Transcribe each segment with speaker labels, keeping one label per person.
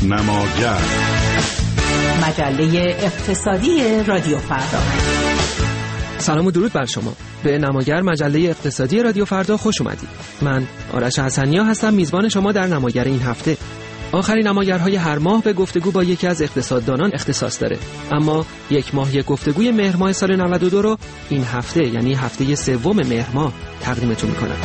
Speaker 1: نماگر،
Speaker 2: مجله اقتصادی رادیو فردا.
Speaker 3: سلام و درود بر شما. به نماگر، مجله اقتصادی رادیو فردا خوش اومدید. من آرش حسنیا هستم، میزبان شما در نماگر این هفته. آخرین نماگرهای هر ماه به گفتگو با یکی از اقتصاددانان اختصاص داره، اما یک ماه یک گفتگوی مهر ماه سال 92 رو این هفته، یعنی هفته سوم مهر ماه، تقدیمتون میکنم.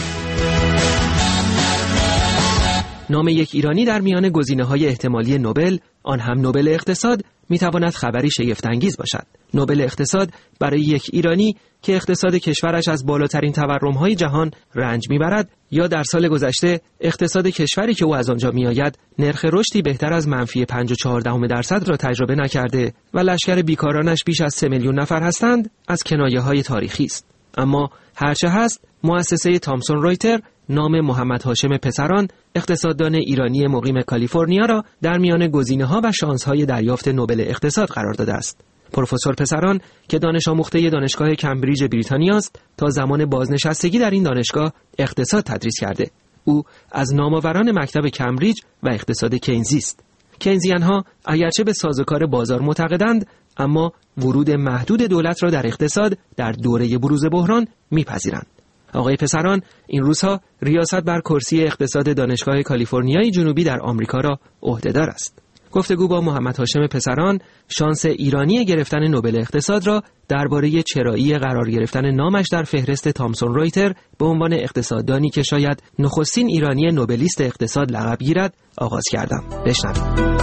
Speaker 3: نام یک ایرانی در میان گزینه‌های احتمالی نوبل، آن هم نوبل اقتصاد، میتواند خبری شگفت‌انگیز باشد. نوبل اقتصاد برای یک ایرانی که اقتصاد کشورش از بالاترین تورم‌های جهان رنج میبرد، یا در سال گذشته اقتصاد کشوری که او از آنجا میآید نرخ رشدی بهتر از منفی 5.4% را تجربه نکرده و لشکر بیکارانش بیش از 3 میلیون نفر هستند، از کنایه‌های تاریخی است. اما هرچه هست، مؤسسه تامسون رویتر نام محمد هاشم پسران، اقتصاددان ایرانی مقیم کالیفرنیا، را در میان گزینه‌ها و شانس‌های دریافت نوبل اقتصاد قرار داده است. پروفسور پسران که دانش آموخته دانشگاه کمبریج بریتانیا است، تا زمان بازنشستگی در این دانشگاه اقتصاد تدریس کرده. او از نامآوران مکتب کمبریج و اقتصاد کینزی است. کینزیان‌ها اگرچه به سازوکار بازار معتقدند، اما ورود محدود دولت را در اقتصاد در دوره بروز بحران می‌پذیرند. آقای پسران این روزها ریاست بر کرسی اقتصاد دانشگاه کالیفرنیای جنوبی در آمریکا را عهده‌دار است. گفتگو با محمد هاشم پسران، شانس ایرانی گرفتن نوبل اقتصاد را درباره چرایی قرار گرفتن نامش در فهرست تامسون رویتر به عنوان اقتصاددانی که شاید نخستین ایرانی نوبلیست اقتصاد لقب گیرد آغاز کردم. بشنوید.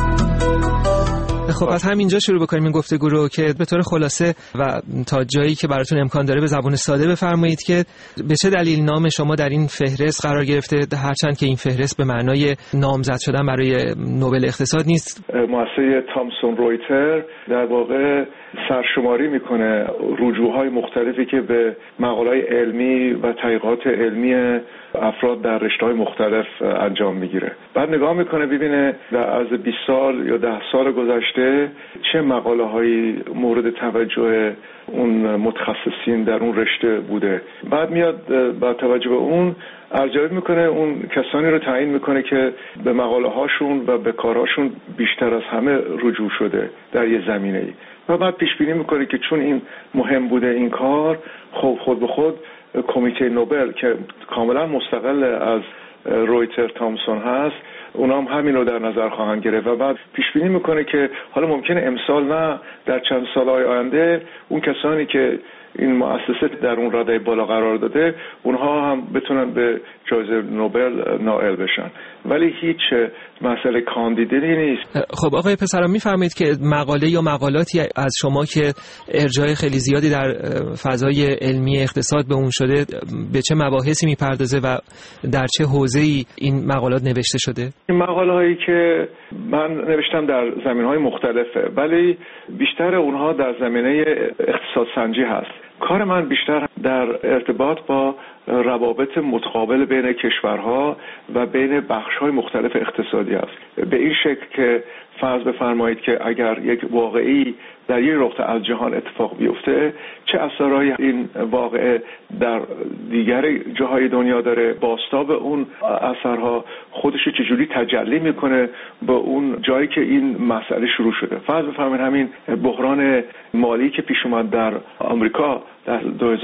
Speaker 3: خب از همینجا شروع بکنیم این گفتگو رو که به طور خلاصه و تا جایی که براتون امکان داره به زبان ساده بفرمایید که به چه دلیل نام شما در این فهرست قرار گرفته، هرچند که این فهرست به معنای نامزد شدن برای نوبل اقتصاد نیست.
Speaker 4: مؤسسه تامسون رویتر در واقع سرشماری میکنه رجوع‌های مختلفی که به مقاله‌های علمی و تحقیقات علمی افراد در رشته‌های مختلف انجام میگیره. بعد نگاه میکنه ببینه در از 20 سال یا 10 سال گذشته چه مقاله‌هایی مورد توجه اون متخصصین در اون رشته بوده. بعد میاد با توجه به اون ارجاع میکنه اون کسانی رو تعیین میکنه که به مقاله هاشون و به کارهاشون بیشتر از همه رجوع شده در یه زمینه‌ای، و بعد پیش بینی میکنه که چون این مهم بوده این کار، خب خود به خود کمیته نوبل که کاملا مستقل از رویتر تامسون هست، اونا هم همین رو در نظر خواهند گرفت و بعد پیش بینی میکنه که حالا ممکنه امسال نه، در چند سالهای آینده اون کسانی که این مؤسسه در اون رده بالا قرار داده اونها هم بتونن به جایزه نوبل نائل بشن، ولی هیچ مسئله کاندیدی نیست.
Speaker 3: خب آقای پسران میفرمایید که مقاله یا مقالاتی از شما که ارجاع خیلی زیادی در فضای علمی اقتصاد به اون شده، به چه مباحثی میپردازه و در چه حوزه‌ای این مقالات نوشته شده؟
Speaker 4: این مقاله هایی که من نوشتم در زمینه‌های مختلفه، ولی بیشتر اونها در زمینه اقتصاد سنجی هست. کار من بیشتر در ارتباط با روابط متقابل بین کشورها و بین بخش‌های مختلف اقتصادی است. به این شکل که فرض بفرمایید که اگر یک واقعی در یک نقطه از جهان اتفاق بیفته، چه اثرایی این واقعه در دیگر جاهای دنیا داره، بازتاب اون اثرها خودش چجوری تجلی میکنه به اون جایی که این مسئله شروع شده. فرض بفرمایید همین بحران مالی که پیش اومد در آمریکا در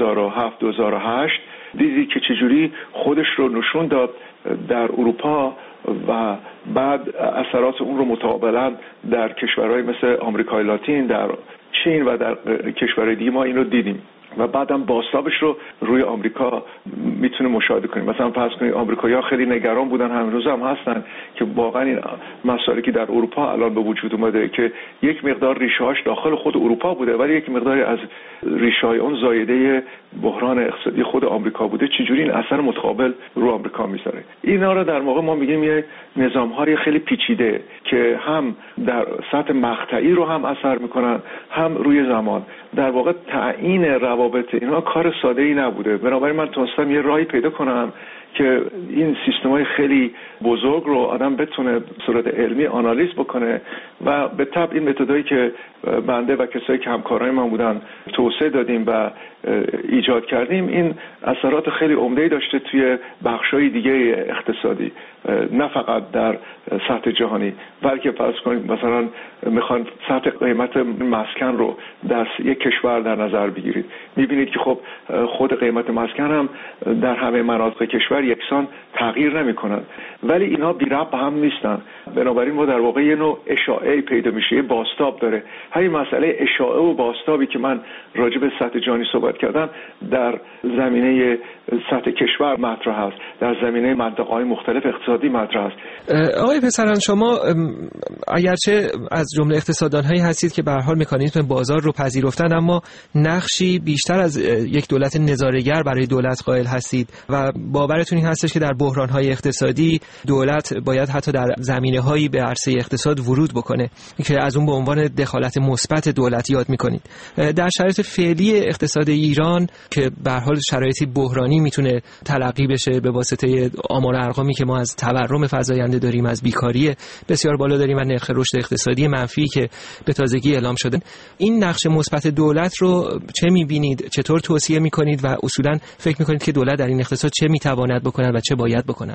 Speaker 4: 2007-2008 دیدی که چجوری خودش رو نشون داد در اروپا و بعد اثرات اون رو متقابلا در کشورهای مثل آمریکای لاتین، در چین و در کشورهای دیگه ما این رو دیدیم و بعدم بازتابش رو روی آمریکا میتونه مشاهده کنیم. مثلا فرض کنید آمریکایی‌ها خیلی نگران بودن، هنوز هم هستن که واقعا این مسائلی که در اروپا الان به وجود اومده که یک مقدار ریشه‌هاش داخل خود اروپا بوده ولی یک مقداری از ریشه‌های اون زایده بحران اقتصادی خود آمریکا بوده، چجوری این اثر متقابل رو آمریکا میذاره. اینا رو در واقع ما میگیم یک نظام‌های خیلی پیچیده که هم در سطح مقطعی رو هم اثر میکنن، هم روی زمان. در واقع تعیین روابط اینها کار ساده‌ای نبوده. بنابراین من تونستم یه راهی پیدا کنم که این سیستم‌های خیلی بزرگ رو آدم بتونه به صورت علمی آنالیز بکنه و به طبع این متدایی که بنده و کسایی که همکارای ما بودن توسعه دادیم و ایجاد کردیم، این اثرات خیلی عمده‌ای داشته توی بخش‌های دیگه اقتصادی، نه فقط در سطح جهانی، بلکه فرض کنید مثلا میخوان سطح قیمت مسکن رو در یک کشور در نظر بگیرید، میبینید که خب خود قیمت مسکن هم در همه مناطق کشور یکسان تغییر نمی‌کنند، ولی اینها بی ربط به هم نیستن. بنابراین ما در واقع یه نوع اشاعه پیدا میشه، یه بازتاب داره. همین مسئله اشاعه و بازتابی که من راجع به سطح جهانی صحبت کردم در زمینه سطح کشور مطرح است، در زمینه منطقه‌های مختلف اقتصادی مطرح است.
Speaker 3: آقای پسران، شما اگرچه از جمله اقتصاددان‌هایی هستید که به هر حال مکانیزم بازار رو پذیرفتن، اما نقشی بیشتر از یک دولت نظاره‌گر برای دولت قائل هستید و باورتون این هستش که در بحران‌های اقتصادی دولت باید حتی در زمینه‌هایی به عرصه اقتصاد ورود بکنه که از اون به عنوان دخالت مثبت دولت یاد می‌کنید. در شرایط فعلی اقتصاد ایران که به هر حال شرایطی بحرانی میتونه تلقی بشه به واسطه آمار ارقامی که ما از تورم فزاینده داریم، از بیکاری بسیار بالا داریم و نرخ رشد اقتصادی منفی که به تازگی اعلام شده، این نقش مثبت دولت رو چه می‌بینید؟ چطور توصیه می‌کنید و اصولاً فکر می‌کنید که دولت در این اقتصاد چه می‌تواند بکند و چه باید بکند؟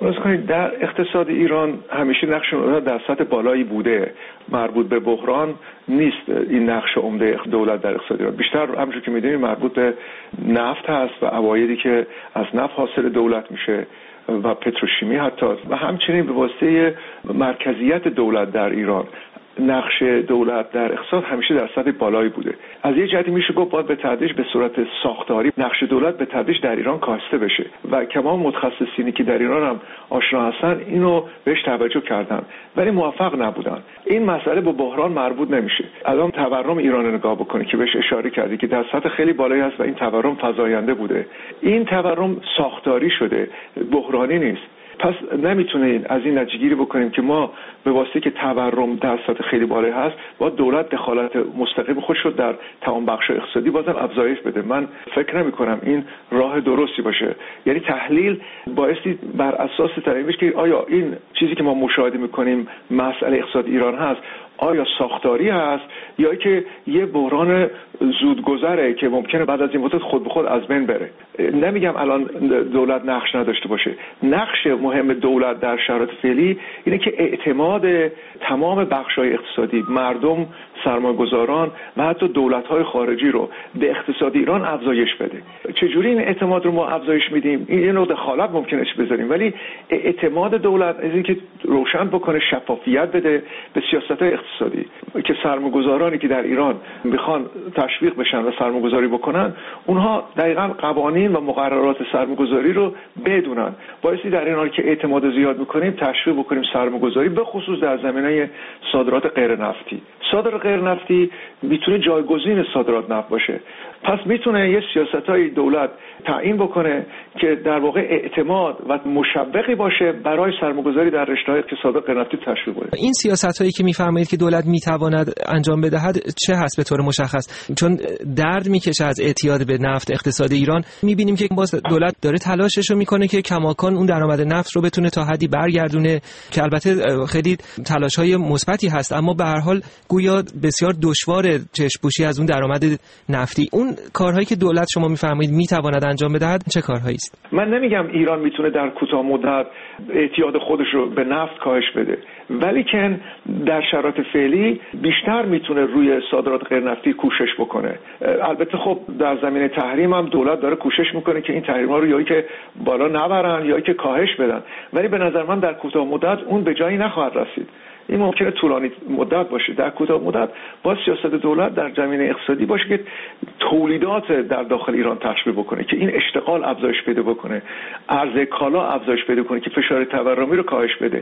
Speaker 4: در اقتصاد ایران همیشه نقش دولت در سطح بالایی بوده، مربوط به بحران نیست. این نقش عمده دولت در اقتصاد ایران بیشتر همونجوری که می‌دونید مربوط به نفت هست و عوایدی که از نفت حاصل دولت میشه و پتروشیمی حتی، و همچنین به واسطه مرکزیت دولت در ایران نقش دولت در اقتصاد همیشه در سطح بالایی بوده. از یه جهتی میشه گفت باید به تدریج به صورت ساختاری نقش دولت به تدریج در ایران کاسته بشه و تمام متخصصینی که در ایران هم آشنا هستن اینو بهش توجه کردن ولی موفق نبودن. این مسئله با بحران مربوط نمیشه. الان تورم ایران نگاه بکنید که بهش اشاره کردی که در سطح خیلی بالایی هست و این تورم فزاینده بوده. این تورم ساختاری شده، بحرانی نیست. پس نمیتونیم از این نتیجه گیری بکنیم که ما به واسطه که تورم در سطح خیلی بالایی هست با دولت دخالت مستقیم خودش رو در تمام بخش اقتصادی بازم افزایش بده. من فکر نمی کنم این راه درستی باشه. یعنی تحلیل بایستی بر اساس تعیین بشه که آیا این چیزی که ما مشاهده میکنیم مسئله اقتصاد ایران هست آیا ساختاری هست یا که یه بحران زودگذره که ممکنه بعد از این مدت خود به خود از بین بره. نمیگم الان دولت نقش نداشته باشه. نقش مهم دولت در شرایط فعلی اینه که اعتماد تمام بخش‌های اقتصادی، مردم، سرمایه‌گذاران و حتی دولت‌های خارجی رو به اقتصاد ایران افزایش بده. چجوری این اعتماد رو ما افزایش میدیم؟ این یه نوع دخالت ممکنه بذاریم، ولی اعتماد دولت از اینکه روشن بکنه، شفافیت بده به سیاست‌های اقتصادی که سرمایه‌گذارانی که در ایران میخوان تشویق بشن و سرمایه‌گذاری بکنن، اونها دقیقاً قوانین و مقررات سرمایه‌گذاری رو بدونن. باعثی در این حال که اعتماد زیاد می‌کنیم تشویق بکنیم سرمایه‌گذاری، به خصوص در زمینه صادرات غیر نفتی. صادرات غیر نفتی میتونه جایگزین صادرات نفت باشه. پس میتونه یه سیاست‌های دولت تعیین بکنه که در واقع اعتماد و مشوقی باشه برای سرمایه‌گذاری در رشته‌های اقتصاد غیر نفتی تشویق بده.
Speaker 3: این سیاست‌هایی که می‌فرمایید که دولت میتواند انجام بدهد چه هست به طور مشخص؟ چون درد میکشه از اعتیاد به نفت اقتصاد ایران. می‌بینیم که باز دولت داره تلاشش رو میکنه که کماکان اون درآمد نفت رو بتونه تا حدی برگردونه که البته خیلی تلاش‌های مثبتی هست، اما به هر حال گویا بسیار دشوار چشم‌پوشی از اون درآمد نفتی. اون کارهایی که دولت شما می‌فرمایید میتواند انجام بدهد چه کارهایی است؟
Speaker 4: من نمیگم ایران میتونه در کوتاه مدت اعتیاد خودش رو به نفت کاهش بده، ولی که در شرایط فعلی بیشتر میتونه روی صادرات غیر نفتی کوشش بکنه. البته خب در زمینه تحریم هم دولت داره کوشش میکنه که این تحریم‌ها رو یا که بالا نبرن یا که کاهش بدن، ولی به نظر من در کوتاه مدت اون به جایی نخواهد رسید. این ممکنه طولانی مدت باشه. در کوتاه مدت با سیاست دولت در زمینه اقتصادی باشه که تولیدات در داخل ایران تشویق بکنه که این اشتغال افزایش پیدا بکنه، عرضه کالا افزایش پیدا کنه که فشار تورمی رو کاهش بده،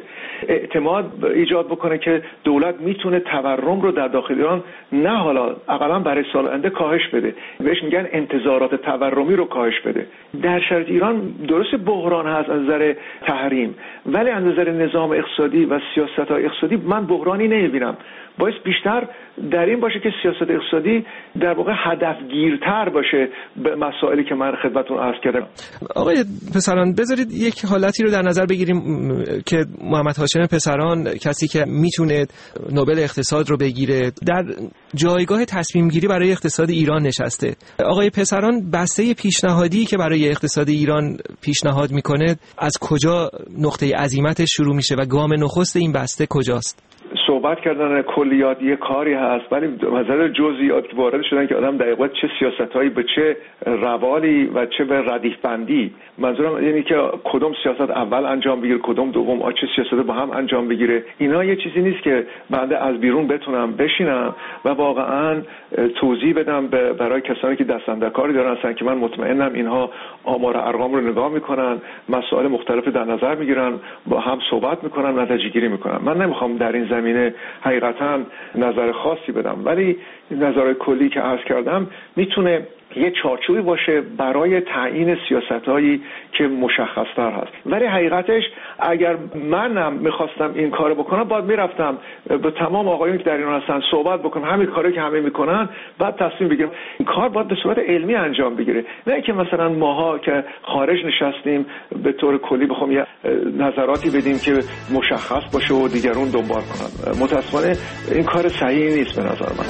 Speaker 4: اعتماد ایجاد بکنه که دولت میتونه تورم رو در داخل ایران نه حالا حداقل برای سال آینده کاهش بده، بهش میگن انتظارات تورمی رو کاهش بده. در شرایط ایران درست بحران هست از نظر تحریم، ولی از نظر نظام اقتصادی و سیاست‌های اقتصادی اقتصادی من بحرانی نمیبینم. باعث بیشتر در این باشه که سیاست اقتصادی در واقع هدفگیرتر باشه به مسائلی که من خدمتتون عرض کردم.
Speaker 3: آقای پسران بذارید یک حالتی رو در نظر بگیریم که محمد هاشم پسران، کسی که میتونه نوبل اقتصاد رو بگیره، در جایگاه تصمیم گیری برای اقتصاد ایران نشسته. آقای پسران بسته پیشنهادی که برای اقتصاد ایران پیشنهاد میکنه از کجا نقطه عزیمتش شروع میشه و گام نخست این بسته کجاست؟
Speaker 4: صحبت کردن کلیات یه کاری هست، ولی نظر جزئیات که وارد شدن که آدم دقیقاً چه سیاستایی به چه روالی و چه به ردیف بندی، منظورم اینه که کدوم سیاست اول انجام بگیره، کدوم دوم، چه سیاست با هم انجام بگیره. اینا یه چیزی نیست که بنده از بیرون بتونم بشینم و واقعاً توضیح بدم برای کسانی که دست اندرکاری دارن هستن که من مطمئنم اینها آمار ارقام رو نگاه میکنن، مسائل مختلف در نظر میگیرن، با هم صحبت میکنن، نتیجه گیری میکنن. من نمیخوام در این زمینه حقیقتا نظر خاصی بدم، ولی نظر کلی که عرض کردم میتونه یه چارچوبی باشه برای تعیین سیاستایی که مشخص‌تر هست. ولی حقیقتش اگر منم میخواستم این کارو بکنم باید میرفتم به تمام آقایون که در ایران هستن صحبت بکنم، همین کاری که همه میکنن، بعد تصمیم بگیرم. این کار باید به صورت علمی انجام بگیره، نه که مثلا ماها که خارج نشستیم به طور کلی بخوام یه نظراتی بدیم که مشخص باشه و دیگرون دنبال کنن. متأسفانه این کار صحیحی نیست به نظر من.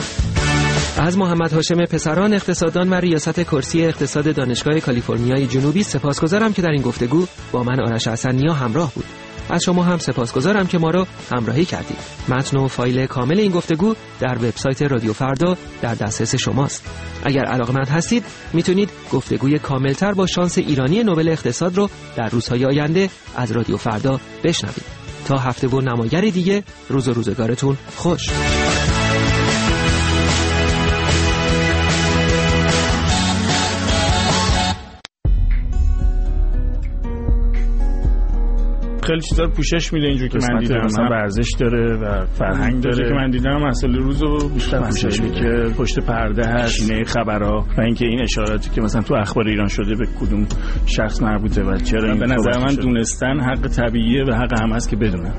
Speaker 3: از محمد هاشم پسران، اقتصاددان و ریاست کرسی اقتصاد دانشگاه کالیفرنیای جنوبی سپاسگزارم که در این گفتگو با من آرش حسنیا همراه بود. از شما هم سپاسگزارم که ما را همراهی کردید. متن و فایل کامل این گفتگو در وبسایت رادیو فردا در دسترس شماست. اگر علاقه‌مند هستید میتونید گفتگوی کاملتر با شانس ایرانی نوبل اقتصاد رو در روزهای آینده از رادیو فردا بشنوید. تا هفته و نماگر دیگه، روز و روزگارتون خوش.
Speaker 1: خیلی چیزا رو پوشش میده اینجوری که من دیدم، مثلا ورزش داره و فرهنگ داره که من دیدم، مسئله روزو بیشتر پوشش میده که پشت پرده هست، اینه خبرها و اینکه این اشاراتی که مثلا تو اخبار ایران شده به کدوم شخص مربوطه و چرا این. به نظر من دونستن حق طبیعیه و حق هم هست که بدونن.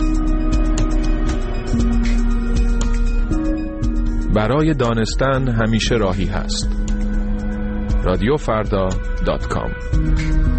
Speaker 5: برای دانستن همیشه راهی هست. رادیوفردا.com